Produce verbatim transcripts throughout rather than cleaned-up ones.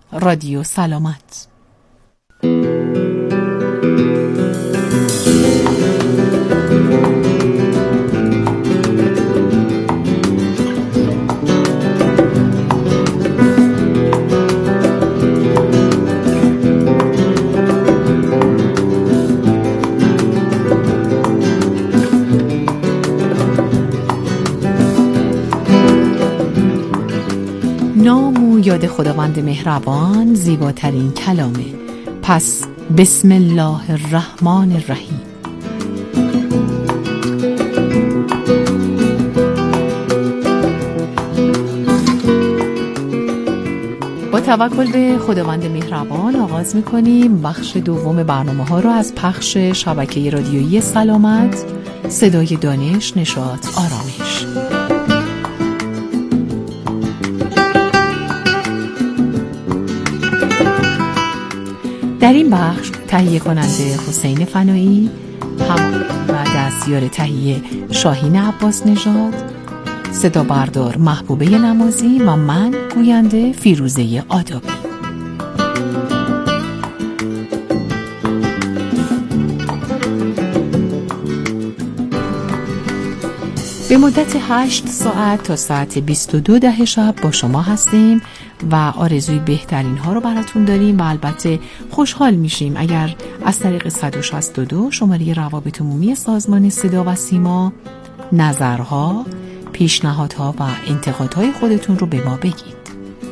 رادیو سلامت. نام و یاد خداوند مهربان زیباترین کلامه. پس بسم الله الرحمن الرحیم. با توکل به خداوند مهربان آغاز می‌کنیم بخش دوم برنامه ها رو از پخش شبکه رادیویی سلامت، صدای دانش، نشاط، آرامش. در این بخش تهیه کننده حسین فنایی، هم و دستیار تهیه شاهین عباس نژاد، صدا بردار محبوبه نمازی و من گوینده فیروزه آدابی. به مدت هشت ساعت تا ساعت بیست و دو ده شب با شما هستیم و آرزوی بهترین ها رو براتون داریم و البته خوشحال میشیم اگر از طریق صد و شصت و دو شماره روابط عمومی سازمان صدا و سیما نظرها، پیشنهادها و انتقادهای خودتون رو به ما بگید.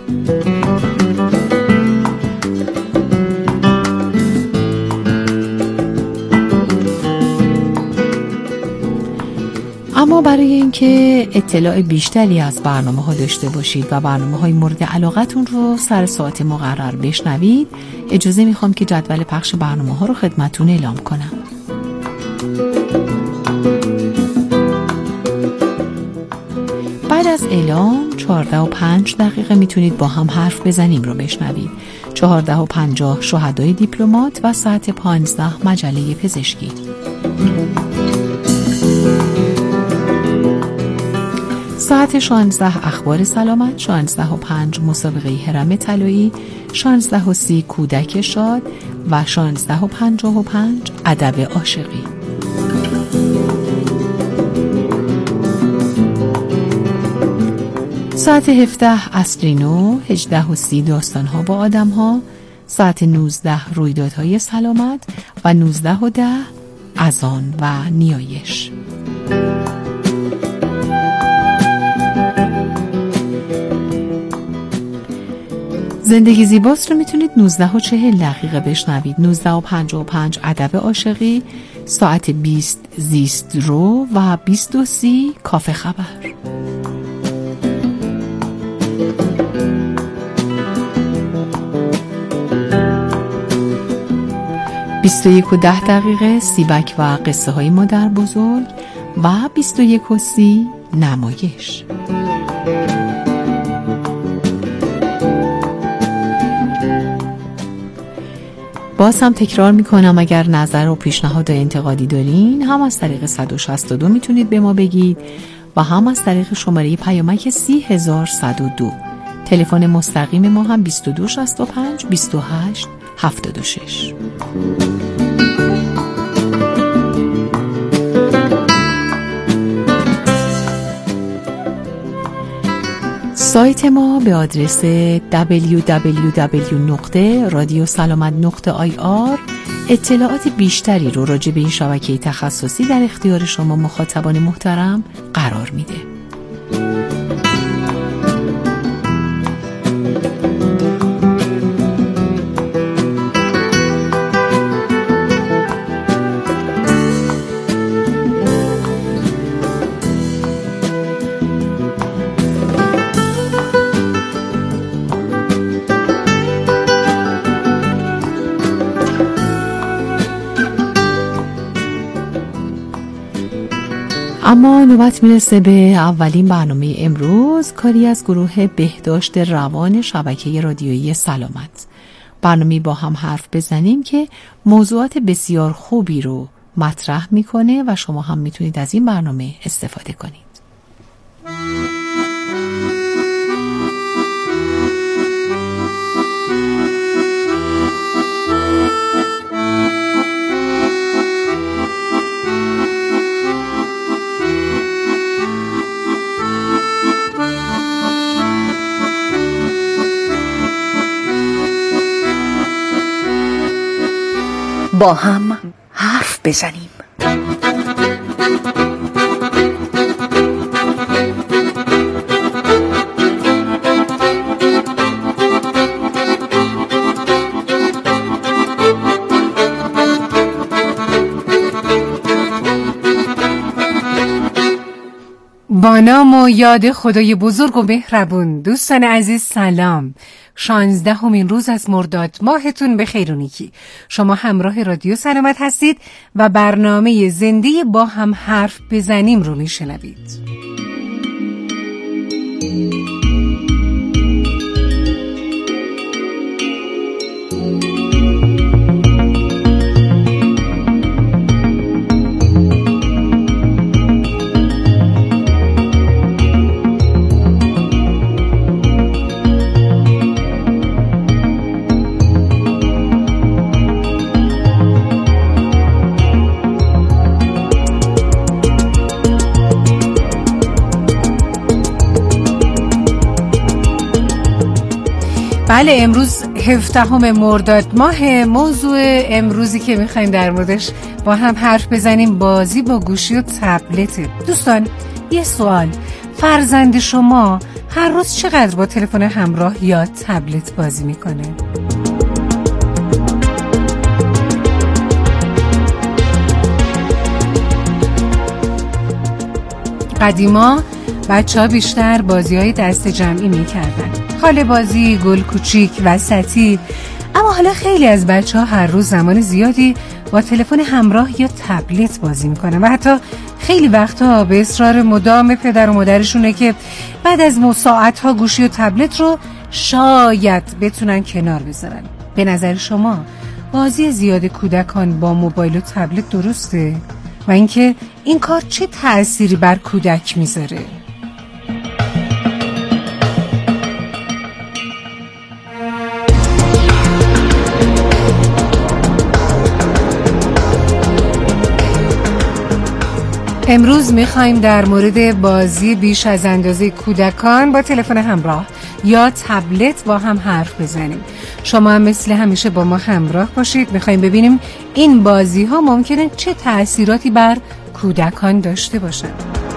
اما برای اینکه اطلاع بیشتری از برنامه ها داشته باشید و برنامه های مورد علاقتون رو سر ساعت مقرر بشنوید، اجازه میخوام که جدول پخش برنامه ها رو خدمتون اعلام کنم. بعد از اعلام چهارده و پنج دقیقه میتونید با هم حرف بزنیم رو بشنوید. چهارده و پنجاه شهدای دیپلمات و ساعت پانزده مجله پزشکی. ساعت شانزده اخبار سلامت، شانزده و پنج مسابقه هرم طلایی، شانزده و سی کودک شاد و شانزده و پنجاه و پنج ادب عاشقی. ساعت هفده اصلی نو، هجده و سی داستانها با آدم ها، ساعت نوزده رویدادهای سلامت و نوزده و ده اذان و نیایش. زندگی زیباست رو میتونید نوزده و چهل دقیقه بشنوید. نوزده و پنجاه و پنج ادب عاشقی، ساعت بیست زیست رو و بیست و سی کافه خبر. بیست و یک و ده دقیقه سیبک و قصه های مادر بزرگ و بیست و یک و سی نمایش. باز هم تکرار میکنم اگر نظر و پیشنهاد و انتقادی دارین هم از طریق صد و شصت و دو میتونید به ما بگید و هم از طریق شماره پیامک سی هزار صد و دو. تلفن مستقیم ما هم بیست و دو شصت و پنج بیست و هشت هفتاد و شش. سایت ما به آدرس دبلیو دبلیو دبلیو نقطه رادیو سلامت نقطه آی آر اطلاعات بیشتری رو راجع به این شبکه تخصصی در اختیار شما مخاطبان محترم قرار میده. اما نوبت میرسه به اولین برنامه امروز، کاری از گروه بهداشت روان شبکه رادیویی سلامت. برنامه با هم حرف بزنیم که موضوعات بسیار خوبی رو مطرح میکنه و شما هم میتونید از این برنامه استفاده کنید. با هم حرف بزنیم. با نام و یاد خدای بزرگ و مهربون. دوستان عزیز سلام. شانزدهمین روز از مرداد ماهتون به خیر و نیکی. شما همراه رادیو سلامت هستید و برنامه زنده با هم حرف بزنیم رو میشنوید. بله، امروز هفدهم مرداد ماه. موضوع امروزی که میخوایم در موردش با هم حرف بزنیم بازی با گوشی و تبلته. دوستان یه سوال، فرزند شما هر روز چقدر با تلفن همراه یا تبلت بازی میکنه؟ قدیما بچه ها بیشتر بازی های دست جمعی میکردن، خاله بازی، گل کوچیک، وسطی. اما حالا خیلی از بچه ها هر روز زمان زیادی با تلفن همراه یا تبلت بازی میکنن و حتی خیلی وقتا به اصرار مدام پدر و مادرشونه که بعد از ساعت ها گوشی و تبلت رو شاید بتونن کنار بذارن. به نظر شما بازی زیاد کودکان با موبایل و تبلت درسته؟ و اینکه این کار چه تأثیری بر کودک میذاره؟ امروز میخوایم در مورد بازی بیش از اندازه کودکان با تلفن همراه یا تبلت با هم حرف بزنیم. شما هم مثل همیشه با ما همراه باشید. میخوایم ببینیم این بازی ها ممکنه چه تأثیراتی بر کودکان داشته باشن.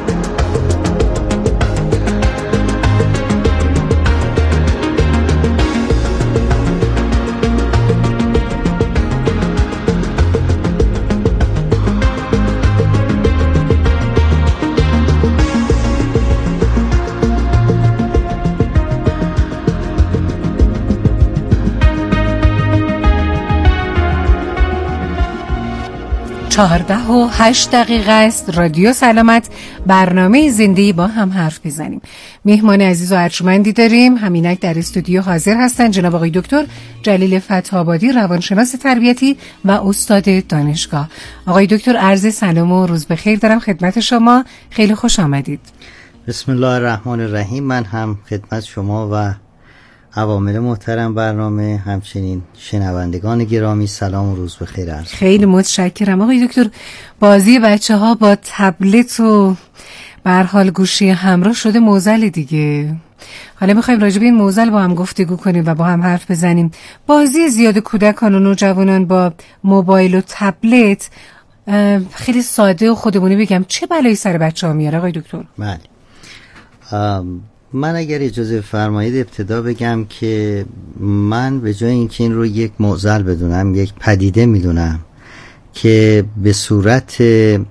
چهارده و هشت دقیقه است. رادیو سلامت، برنامه زندگی با هم حرف بزنیم. مهمان عزیز و ارجمندی داریم. همینک در استودیو حاضر هستن جناب آقای دکتر جلیل فتح‌آبادی، روانشناس تربیتی و استاد دانشگاه. آقای دکتر عرض سلام و روز بخیر دارم خدمت شما. خیلی خوش آمدید. بسم الله الرحمن الرحیم. من هم خدمت شما و عوامل محترم برنامه، همچنین شنوندگان گرامی سلام و روز بخیر عرض. خیلی متشکرم آقای دکتر. بازی بچه ها با تبلت و به هر حال گوشی همراه شده معضل دیگه. حالا میخوایم راجع به این معضل با هم گفتگو کنیم و با هم حرف بزنیم. بازی زیاد کودکان و نوجوانان با موبایل و تبلت، خیلی ساده و خودمونی بگم، چه بلایی سر بچه ها میاره آقای دکتر؟ بله، من اگر اجازه فرمایید ابتدا بگم که من به جای اینکه این رو یک معضل بدونم، یک پدیده میدونم که به صورت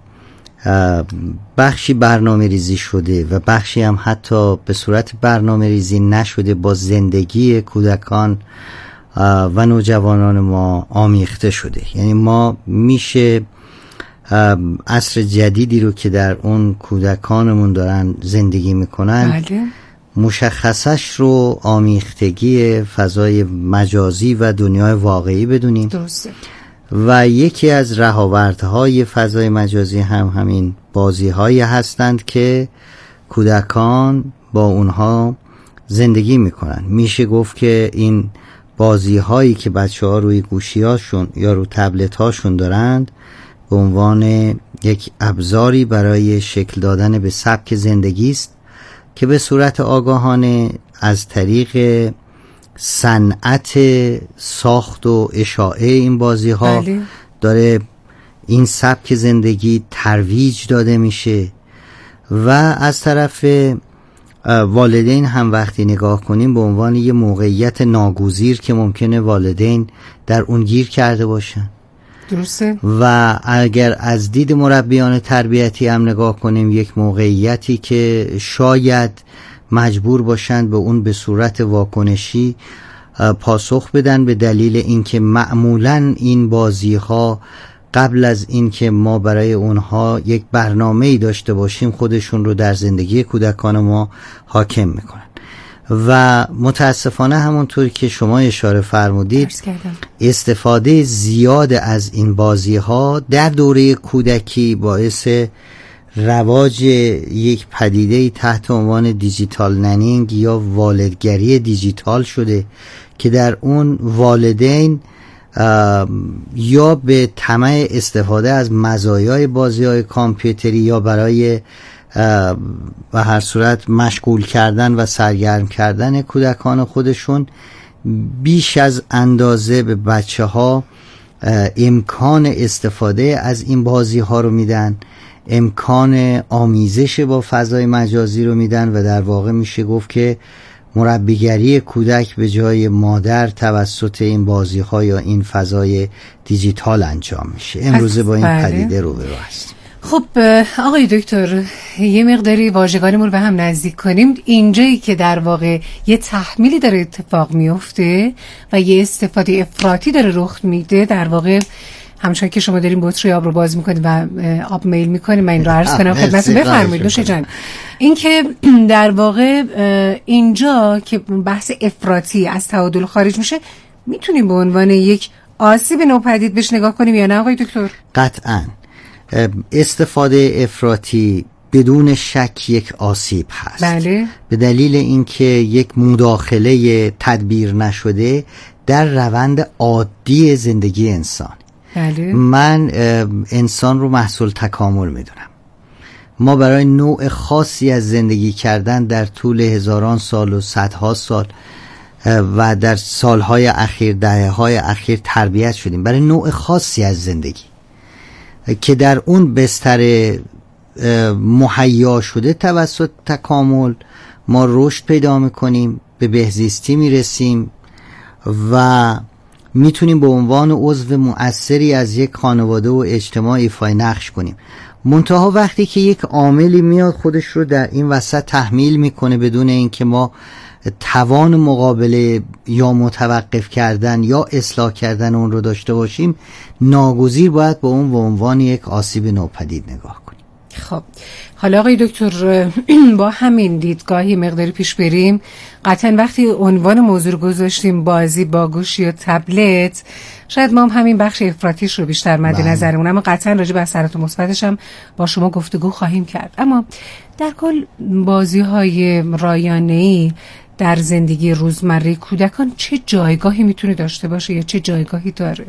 بخشی برنامه ریزی شده و بخشی هم حتی به صورت برنامه ریزی نشده با زندگی کودکان و نوجوانان ما آمیخته شده. یعنی ما میشه عصر جدیدی رو که در اون کودکانمون دارن زندگی میکنن بله. مشخصش رو آمیختگی فضای مجازی و دنیای واقعی بدونیم. درسته. و یکی از رهاوردهای فضای مجازی هم همین بازی هایی هستند که کودکان با اونها زندگی میکنن. میشه گفت که این بازی هایی که بچه ها روی گوشی هاشون یا روی تبلت هاشون دارند به عنوان یک ابزاری برای شکل دادن به سبک زندگی است که به صورت آگاهانه از طریق صنعت ساخت و اشاعه این بازی ها بله. داره این سبک زندگی ترویج داده میشه و از طرف والدین هم وقتی نگاه کنیم به عنوان یه موقعیت ناگزیر که ممکنه والدین در اون گیر کرده باشن. درسته. و اگر از دید مربیان تربیتی هم نگاه کنیم یک موقعیتی که شاید مجبور باشند به اون به صورت واکنشی پاسخ بدن به دلیل اینکه معمولاً این بازی ها قبل از اینکه ما برای اونها یک برنامه‌ای داشته باشیم خودشون رو در زندگی کودکان ما حاکم میکنن و متاسفانه همونطوری که شما اشاره فرمودید استفاده زیاد از این بازی ها در دوره کودکی باعث رواج یک پدیده تحت عنوان دیجیتال ننینگ یا والدگری دیجیتال شده که در اون والدین یا به طمع استفاده از مزایای بازی‌های کامپیوتری یا برای به هر صورت مشغول کردن و سرگرم کردن کودکان خودشون بیش از اندازه به بچه ها امکان استفاده از این بازی ها رو میدن، امکان آمیزش با فضای مجازی رو میدن و در واقع میشه گفت که مربیگری کودک به جای مادر توسط این بازی ها یا این فضای دیجیتال انجام میشه. امروزه با این پدیده رو برو هستیم. خب آقای دکتر یه مقداری واژگانمون به هم نزدیک کنیم. اینجایی که در واقع یه تحمیلی داره اتفاق میفته و یه استفاده افراطی داره رخ میده، در واقع همچنان که شما دارین بطری آب رو باز میکنید و آب میل میکنید، من این رو عرض کنم خدمتتون. بفرمایید نوش جان. این که در واقع اینجا که بحث افراطی از تعادل خارج میشه، میتونیم به عنوان یک آسیب نوپدید بهش نگاه کنیم یا نه آقای دکتر؟ قطعاً استفاده افراطی بدون شک یک آسیب هست. بله. به دلیل اینکه یک مداخله تدبیر نشده در روند عادی زندگی انسان. بله. من انسان رو محصول تکامل میدونم. ما برای نوع خاصی از زندگی کردن در طول هزاران سال و صدها سال و در سالهای اخیر، دهه‌های اخیر تربیت شدیم برای نوع خاصی از زندگی که در اون بستر مهیا شده توسط تکامل ما رشد پیدا میکنیم، به بهزیستی میرسیم و میتونیم به عنوان عضو مؤثری از یک خانواده و اجتماع ایفای نقش کنیم. منتها وقتی که یک عاملی میاد خودش رو در این وسط تحمیل میکنه بدون اینکه ما توان مقابله یا متوقف کردن یا اصلاح کردن اون رو داشته باشیم، ناگزیر باید به اون به عنوان یک آسیب نوپدید نگاه کنیم. خب حالا آقای دکتر با همین دیدگاهی مقداری پیش بریم. قطعا وقتی عنوان موضوع رو گذاشتیم بازی با گوشی و تبلت، شاید ما هم همین بخش افراطیش رو بیشتر مد نظرمون، اما قطعا راجع به اثرات مثبتش هم با شما گفتگو خواهیم کرد. اما در کل بازی‌های رایانه‌ای در زندگی روزمره کودکان چه جایگاهی میتونه داشته باشه یا چه جایگاهی داره؟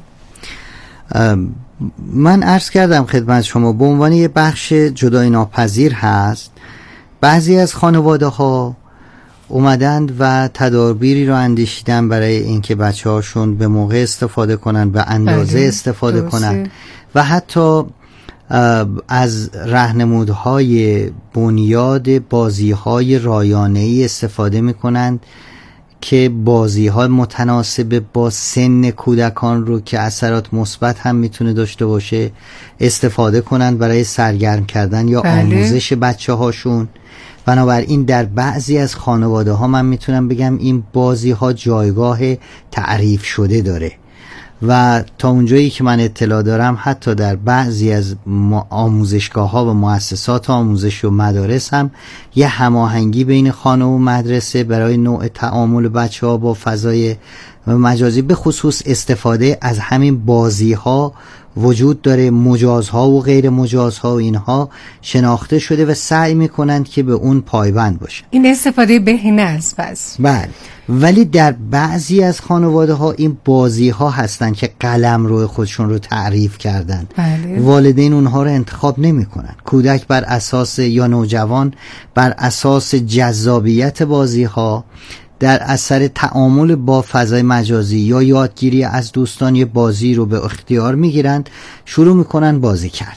من عرض کردم خدمت شما به عنوان یه بخش جدای ناپذیر هست. بعضی از خانواده ها اومدند و تدابیری رو اندیشیدن برای اینکه بچه هاشون به موقع استفاده کنن، به اندازه بله. استفاده درسته. کنن و حتی از راهنمودهای بنیاد بازی‌های رایانه‌ای استفاده می‌کنند که بازی‌ها متناسب با سن کودکان رو که اثرات مثبت هم میتونه داشته باشه استفاده کنند برای سرگرم کردن یا بله. آموزش بچه‌هاشون. بنابراین در بعضی از خانواده‌ها من میتونم بگم این بازی‌ها جایگاه تعریف شده داره و تا اونجایی که من اطلاع دارم حتی در بعضی از آموزشگاه ها و مؤسسات آموزش و مدارس هم یه هماهنگی بین خانه و مدرسه برای نوع تعامل بچه ها با فضای مجازی به خصوص استفاده از همین بازی ها وجود داره. مجازها و غیر مجازها و اینها شناخته شده و سعی میکنند که به اون پایبند باشه. این استفاده بهینه است پس. بله، ولی در بعضی از خانواده ها این بازی ها هستن که قلم روی خودشون رو تعریف کردن. بله. والدین اونها رو انتخاب نمی کنن. کودک بر اساس یا نوجوان بر اساس جذابیت بازی ها در اثر تعامل با فضای مجازی یا یادگیری از دوستان یه بازی رو به اختیار میگیرند، شروع میکنن بازی کردن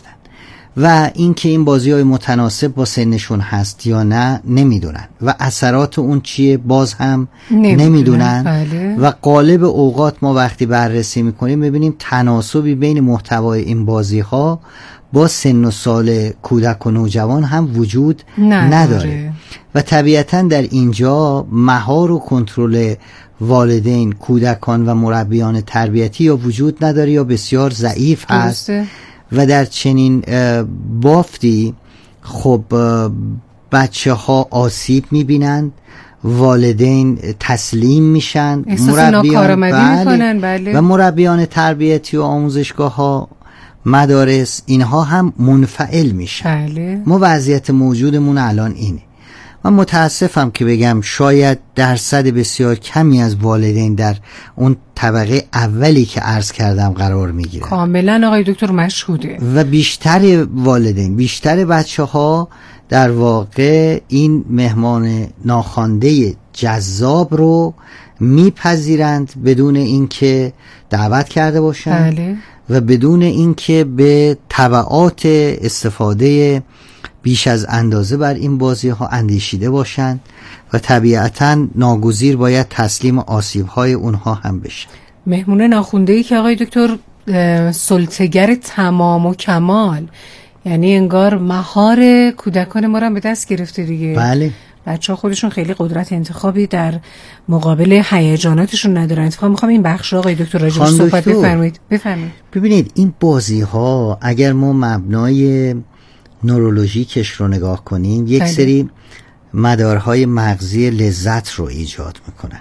و اینکه این بازی های متناسب با سنشون هست یا نه نمیدونن و اثرات اون چیه باز هم نمیدونن, نمیدونن. بله. و غالب اوقات ما وقتی بررسی میکنیم میبینیم تناسبی بین محتوای این بازی ها با سن و سال کودک و نوجوان هم وجود نداره, نداره. و طبیعتا در اینجا مهار و کنترل والدین، کودکان و مربیان تربیتی یا وجود نداره یا بسیار ضعیف هست و در چنین بافتی خب بچه ها آسیب میبینند، والدین تسلیم میشن، مربیان بله. بله. و مربیان تربیتی و آموزشگاه ها، مدارس، اینها هم منفعل میشن. بله. ما وضعیت موجودمون الان اینه. من متاسفم که بگم شاید درصد بسیار کمی از والدین در اون طبقه اولی که عرض کردم قرار میگیرن. کاملا آقای دکتر مشهوده. و بیشتر والدین، بیشتر بچه ها در واقع این مهمان ناخوانده جذاب رو میپذیرند بدون اینکه دعوت کرده باشن. بله. و بدون اینکه به تبعات استفاده بیش از اندازه بر این بازی ها اندیشیده باشند و طبیعتا ناگزیر باید تسلیم آسیب های اونها هم بشن. مهمون ناخونده‌ای که آقای دکتر سلطه‌گر تمام و کمال، یعنی انگار مهار کودکان ما رو به دست گرفته دیگه. بله. بچه‌ها خودشون خیلی قدرت انتخابی در مقابل هیجاناتشون ندارن. اتفاقا میخوام این بخش آقای دکتر راجع صحبت بفرمایید. بفرمایید. ببینید این بازی ها اگر ما مبنای نورولوژیکش رو نگاه کنیم یک بله. سری مدارهای مغزی لذت رو ایجاد میکنن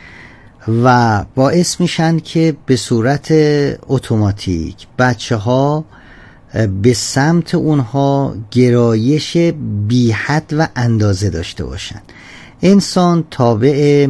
و باعث میشن که به صورت اتوماتیک بچه ها به سمت اونها گرایش بی حد و اندازه داشته باشن. انسان تابع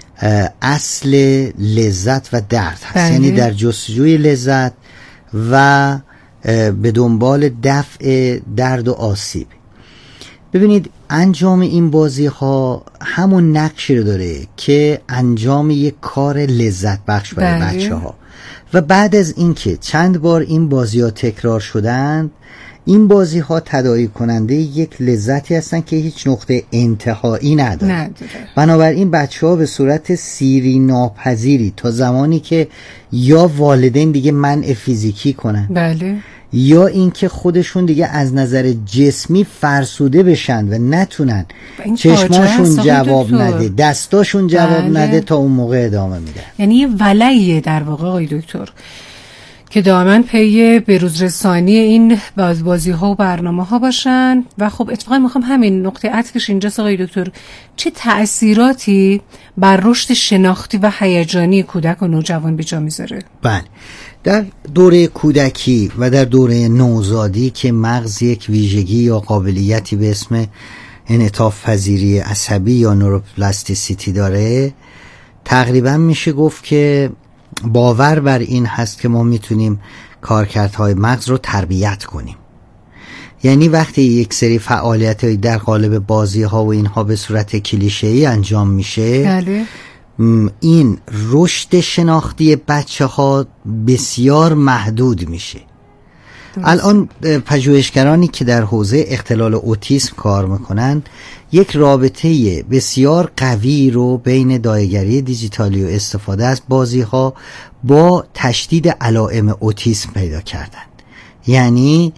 اصل لذت و درد هست، بله. یعنی در جستجوی لذت و به دنبال دفع درد و آسیب. ببینید انجام این بازی ها همون نقشی رو داره که انجام یک کار لذت بخش برای بله. بچه ها و بعد از اینکه چند بار این بازی ها تکرار شدند، این بازی ها تداعی کننده یک لذتی هستن که هیچ نقطه انتهایی نداره, نداره. بنابراین بچه ها به صورت سیری ناپذیری تا زمانی که یا والدین دیگه منع فیزیکی کنن بله. یا اینکه خودشون دیگه از نظر جسمی فرسوده بشن و نتونن چشماشون جواب نده، دستاشون جواب بله. نده، تا اون موقع ادامه میدن. یعنی یه ولعیه در واقع آقای دکتر که دائما پی بروز رسانی این بازبازی ها و برنامه ها باشن. و خب اتفاقا میخوام همین نقطه عطفش اینجاست آقای دکتر، چه تأثیراتی بر رشد شناختی و هیجانی کودک و نوجوان به جا میذاره؟ بله، در دوره کودکی و در دوره نوزادی که مغز یک ویژگی یا قابلیتی به اسم انعطاف پذیری عصبی یا نوروپلاستیسیتی داره، تقریبا میشه گفت که باور بر این هست که ما میتونیم کارکردهای مغز رو تربیت کنیم. یعنی وقتی یک سری فعالیت در قالب بازی ها و اینها به صورت کلیشه‌ای انجام میشه بله. این رشد شناختی بچه ها بسیار محدود میشه. درست. الان پژوهشگرانی که در حوزه اختلال اوتیسم کار میکنن یک رابطه بسیار قوی رو بین دایره‌گری دیجیتالی و استفاده از بازی ها با تشدید علائم اوتیسم پیدا کردن. یعنی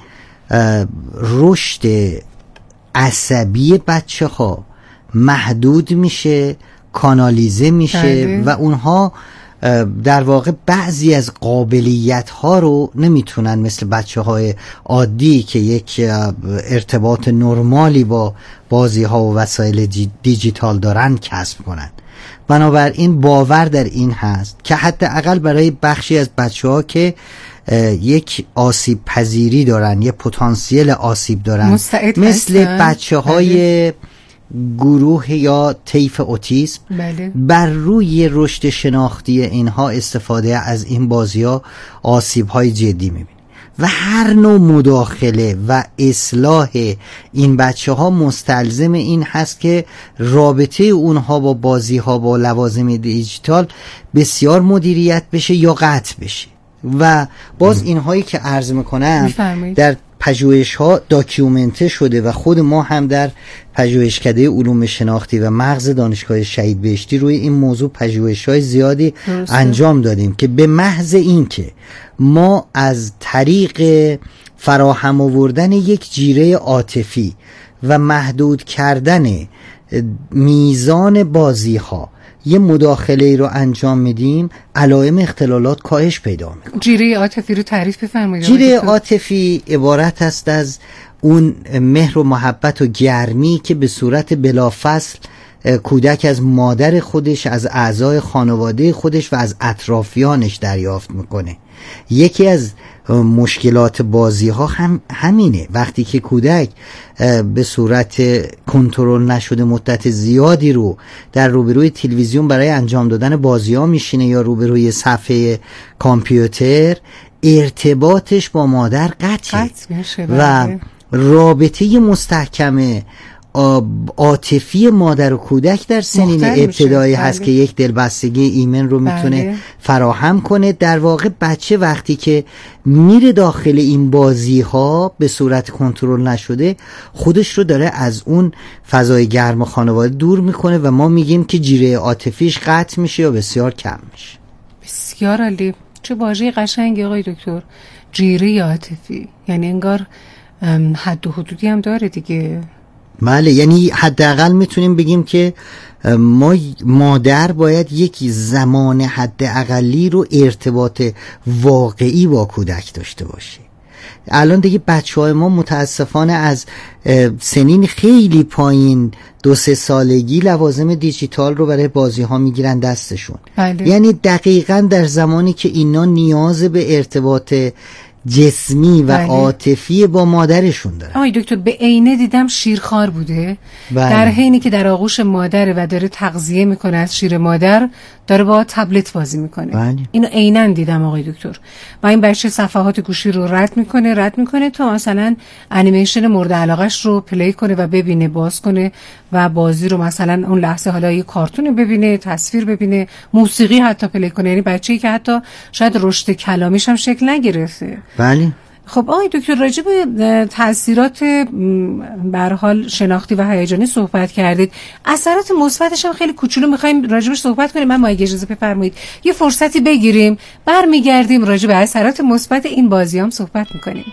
رشد عصبی بچه ها محدود میشه، کانالیزه میشه بله. و اونها در واقع بعضی از قابلیت ها رو نمیتونن مثل بچه های عادی که یک ارتباط نرمالی با بازی ها و وسایل دیجیتال دارن کسب کنن. بنابراین باور در این هست که حداقل برای بخشی از بچه ها که یک آسیب پذیری دارن، یک پتانسیل آسیب دارن، مثل بچه های گروه یا طیف اوتیسم بله. بر روی رشد شناختی اینها استفاده از این بازی ها آسیب های جدی میبینی و هر نوع مداخله و اصلاح این بچه ها مستلزم این هست که رابطه اونها با بازی ها با لوازم دیجیتال بسیار مدیریت بشه یا قطع بشه. و باز اینهایی که عرض میکنم در پژوهش ها داکیومنته شده و خود ما هم در پژوهشکده علوم شناختی و مغز دانشگاه شهید بهشتی روی این موضوع پژوهش های زیادی درسته. انجام دادیم که به محض این که ما از طریق فراهم آوردن یک جیره عاطفی و محدود کردن میزان بازی ها یه مداخله رو انجام میدیم، علائم اختلالات کاهش پیدا میکنه. جیره عاطفی رو تعریف بفرمایید. جیره عاطفی عبارت است از اون مهر و محبت و گرمی که به صورت بلافصل کودک از مادر خودش، از اعضای خانواده خودش و از اطرافیانش دریافت میکنه. یکی از مشکلات بازی ها هم همینه، وقتی که کودک به صورت کنترل نشده مدت زیادی رو در روبروی تلویزیون برای انجام دادن بازی ها میشینه یا روبروی صفحه کامپیوتر، ارتباطش با مادر قطعه و رابطه مستحکم عاطفی مادر و کودک در سنین ابتدایی هست بله. که یک دلبستگی ایمن رو میتونه بله. فراهم کنه. در واقع بچه وقتی که میره داخل این بازی ها به صورت کنترل نشده خودش رو داره از اون فضای گرم خانواده دور میکنه و ما میگیم که جیره عاطفیش قطع میشه یا بسیار کم میشه. بسیار عالی، چه واژه قشنگی آقای دکتر، جیره عاطفی. یعنی انگار حد و حدودی هم داره دیگه. بله، یعنی حداقل میتونیم بگیم که ما مادر باید یک زمان حداقلی رو ارتباط واقعی با کودک داشته باشه. الان دیگه بچه‌های ما متاسفانه از سنین خیلی پایین دو سه سالگی لوازم دیجیتال رو برای بازی ها میگیرن دستشون. بله. یعنی دقیقاً در زمانی که اینا نیاز به ارتباط جسمی و بله. عاطفی با مادرشون داره. آقای دکتر به عینه دیدم شیرخوار بوده بله. در حینی که در آغوش مادره و داره تغذیه میکنه از شیر مادر داره با تبلت بازی میکنه بله. اینو عیناً دیدم آقای دکتر. و این بچه صفحات گوشی رو رد میکنه رد میکنه تا مثلا انیمیشن مورد علاقش رو پلی کنه و ببینه، باز کنه و بازی رو مثلا اون لحظه حالا یه کارتون ببینه، تصویر ببینه، موسیقی حتی پلی کنه. یعنی بچه‌ای که حتی شاید رشد کلامیش هم شکل نگرفته. بله. خب آقای دکتر راجع به تاثیرات به هر حال شناختی و هیجانی صحبت کردید، اثرات مثبتش هم خیلی کوچولو می‌خوایم راجعش صحبت کنیم. من ما اگه اجازه بفرمایید یه فرصتی بگیریم، برمیگردیم راجع به اثرات مثبت این بازیام صحبت می‌کنیم.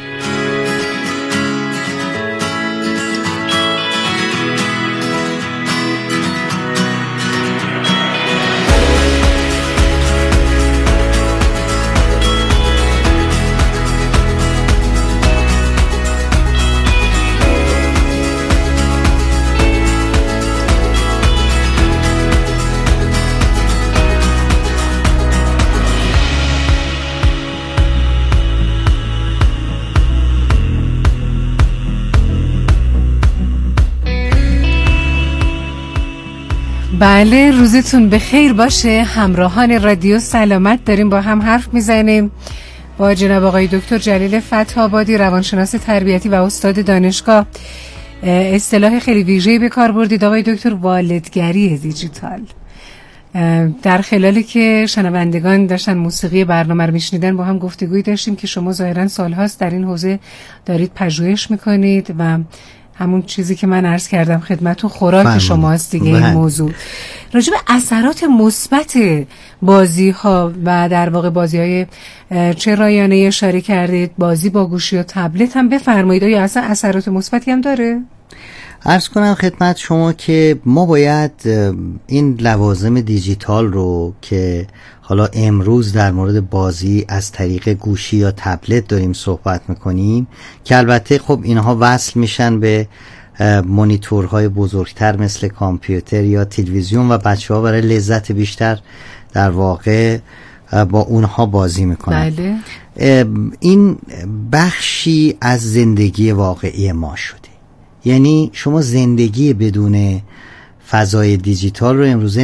بله، روزتون بخیر باشه همراهان رادیو سلامت. داریم با هم حرف میزنیم با جناب آقای دکتر جلیل فتح‌آبادی، روانشناس تربیتی و استاد دانشگاه. اصطلاح خیلی ویژه‌ای به کار بردید آقای دکتر، والدگری دیجیتال. در خلالی که شنوندگان داشتن موسیقی برنامه رو میشنیدن با هم گفتگویی داشتیم که شما ظاهراً سالهاست در این حوزه دارید پژوهش میکنید و همون چیزی که من عرض کردم خدمتون خوراک شماست دیگه. این موضوع راجع به اثرات مثبت بازی ها و در واقع بازی های چه رایانه اشاره کردید، بازی با گوشی و تبلت هم بفرمایید، آیا اصلا اثرات مثبتی هم داره؟ عرض کنم خدمت شما که ما باید این لوازم دیجیتال رو که حالا امروز در مورد بازی از طریق گوشی یا تبلت داریم صحبت میکنیم که البته خب اینها وصل میشن به مانیتورهای بزرگتر مثل کامپیوتر یا تلویزیون و بچه ها برای لذت بیشتر در واقع با اونها بازی میکنن. بله. این بخشی از زندگی واقعی ما شده. یعنی شما زندگی بدون فضای دیجیتال رو امروزه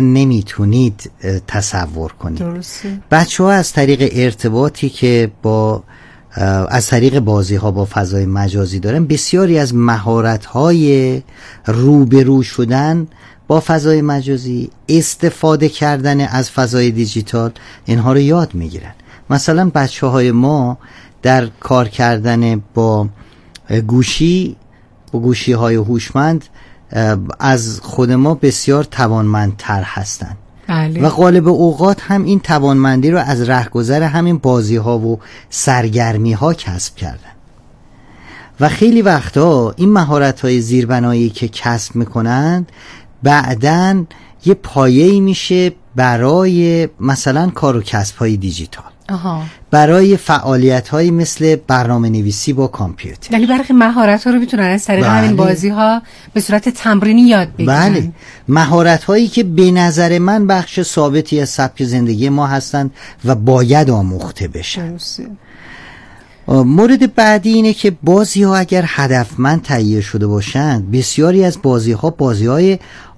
نمیتونید تصور کنید. درسته. بچه ها از طریق ارتباطی که با از طریق بازی ها با فضای مجازی دارن، بسیاری از مهارت های روبرو شدن با فضای مجازی، استفاده کردن از فضای دیجیتال، اینها رو یاد میگیرن. مثلا بچه های ما در کار کردن با گوشی با گوشی های هوشمند از خود ما بسیار توانمندتر هستند. بله. و غالب اوقات هم این توانمندی رو از رهگذر همین بازی ها و سرگرمی ها کسب کردن. و خیلی وقتا این مهارت های زیربنایی که کسب میکنند بعدن یه پایه‌ای میشه برای مثلا کار و کسب های دیجیتال. آها. برای فعالیت های مثل برنامه نویسی با کامپیوتر. یعنی برای مهارت ها رو میتونن از طریق بله. همین بازی ها به صورت تمرینی یاد بگیرن. بله، مهارت هایی که به نظر من بخش ثابتی از سبک زندگی ما هستند و باید آموخته بشن. مورد بعدی اینه که بازی ها اگر هدفمند تهیه شده باشند، بسیاری از بازی ها بازی های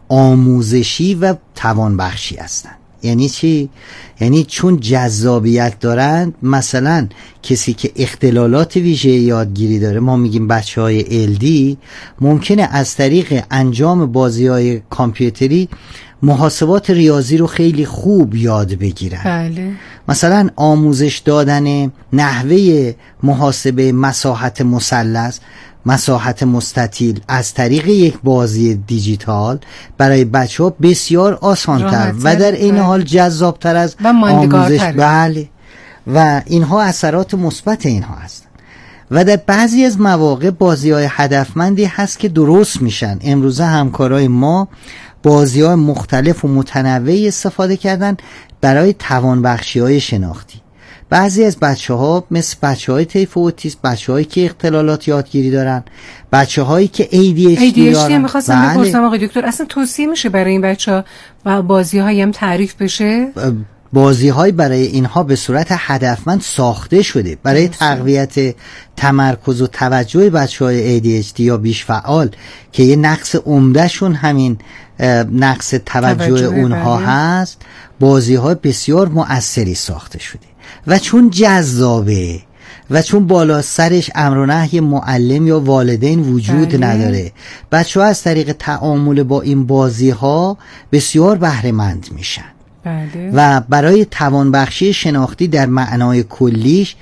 آموزشی و توانبخشی هستند. یعنی چی؟ یعنی چون جذابیت دارند، مثلا کسی که اختلالات ویژه یادگیری داره، ما میگیم بچه های ال دی، ممکنه از طریق انجام بازی های کامپیوتری محاسبات ریاضی رو خیلی خوب یاد بگیرن. بله. مثلا آموزش دادن نحوه محاسبه مساحت مثلث، مساحت مستطیل از طریق یک بازی دیجیتال برای بچه ها بسیار آسان‌تر و در این حال جذابتر از آموزش. بله. و اینها اثرات مثبت اینها هستند. و در بعضی از مواقع بازی‌های هدفمندی هست که درست میشن. امروزه همکارای ما بازی‌های مختلف و متنوعی استفاده کردن برای توانبخشی‌های شناختی. بعضی از بچه ها مثل بچه های طیف اوتیسم، بچه هایی که اختلالات یادگیری دارن، بچه هایی که ای دی اچ دی دارن. میخواستم بپرسم آقای دکتر، اصلا توصیه میشه برای این بچه ها و بازی هایی هم تعریف بشه؟ بازی های برای اینها به صورت هدفمند ساخته شده برای تقویت تمرکز و توجه بچه های ای دی اچ دی یا بیش فعال که یه نقص عمده شون همین نقص توجه, توجه اونها بره. هست. بازی های بسیار مؤثری ساخته شده و چون جذابه و چون بالا سرش امر و نهی معلم یا والدین وجود بله. نداره، بچه ها از طریق تعامل با این بازی ها بسیار بهره مند میشن. بله. و برای توانبخشی شناختی در معنای کلیش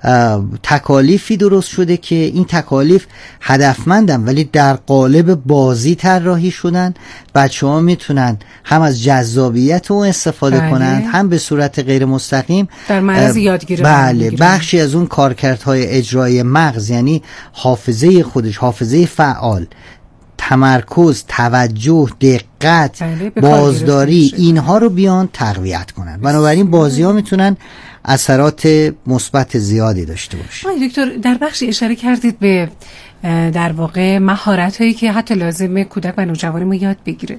تکالیفی درست شده که این تکالیف هدفمندن ولی در قالب بازی طراحی شدن. بچه ها میتونن هم از جذابیت اون استفاده بله. کنند، هم به صورت غیر مستقیم در معرض یادگیری بله بخشی از اون کارکردهای اجرایی مغز، یعنی حافظه خودش، حافظه فعال، تمرکز، توجه، دقت، بله، بازداری، اینها رو بیان تقویت کنن. بنابراین بازی ها میتونن اثرات مثبت زیادی داشته باشه. آقای دکتر در بخشی اشاره کردید به در واقع مهارت هایی که حتی لازمه کودک و نوجوان ما یاد بگیره.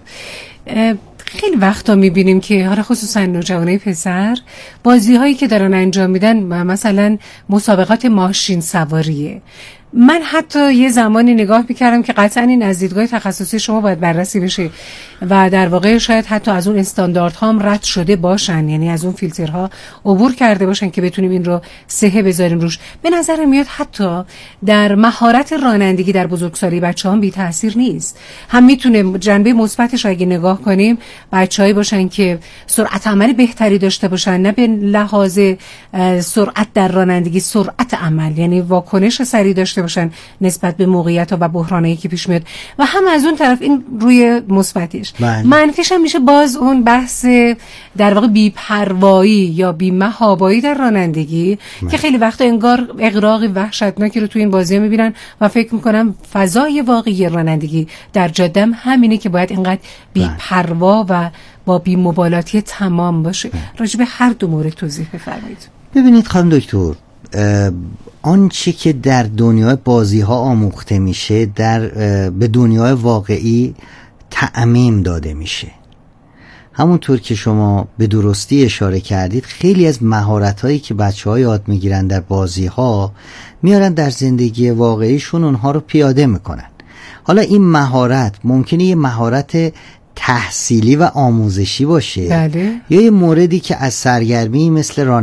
خیلی وقتا میبینیم که حالا خصوصا نوجوانای پسر بازی هایی که دارن انجام میدن مثلا مسابقات ماشین سواریه. من حتی یه زمانی نگاه میکردم که قطعا این از دیدگاه تخصصی شما باید بررسی بشه و در واقع شاید حتی از اون استانداردها هم رد شده باشن، یعنی از اون فیلترها عبور کرده باشن که بتونیم این رو صحه بذاریم روش. به نظر میاد حتی در مهارت رانندگی در بزرگسالی بچه‌ها بی تاثیر نیست، هم میتونه جنبه مثبتش اگه نگاه کنیم بچه‌ای باشن که سرعت عمل بهتری داشته باشن، نه به لحاظ سرعت در رانندگی، سرعت عمل یعنی واکنش سریع داشته باشن نسبت به موقعیت‌ها و بحرانایی که پیش میاد، و هم از اون طرف این روی مثبتش. منفیش هم میشه باز اون بحث در واقع بی‌پروایی یا بی‌محابایی در رانندگی من. که خیلی وقتا انگار اغراقی وحشتناکی رو توی این بازی‌ها میبینن و فکر میکنم فضای واقعی رانندگی در جاده هم همینه که باید اینقدر بی‌پروا و با بی‌مبالاتی تمام باشه. راجع به هر دو مورد توضیح بفرمایید. ببینید خانم دکتر، آنچه که در دنیای بازی ها آموخته میشه در به دنیای واقعی تعمیم داده میشه. همونطور که شما به درستی اشاره کردید، خیلی از مهارت هایی که بچه ها یاد میگیرن در بازی ها میارن در زندگی واقعیشون، اونها رو پیاده میکنن. حالا این مهارت ممکنه یه مهارت تحصیلی و آموزشی باشه، بله. یا یه موردی که از سرگرمی مثل رانندگی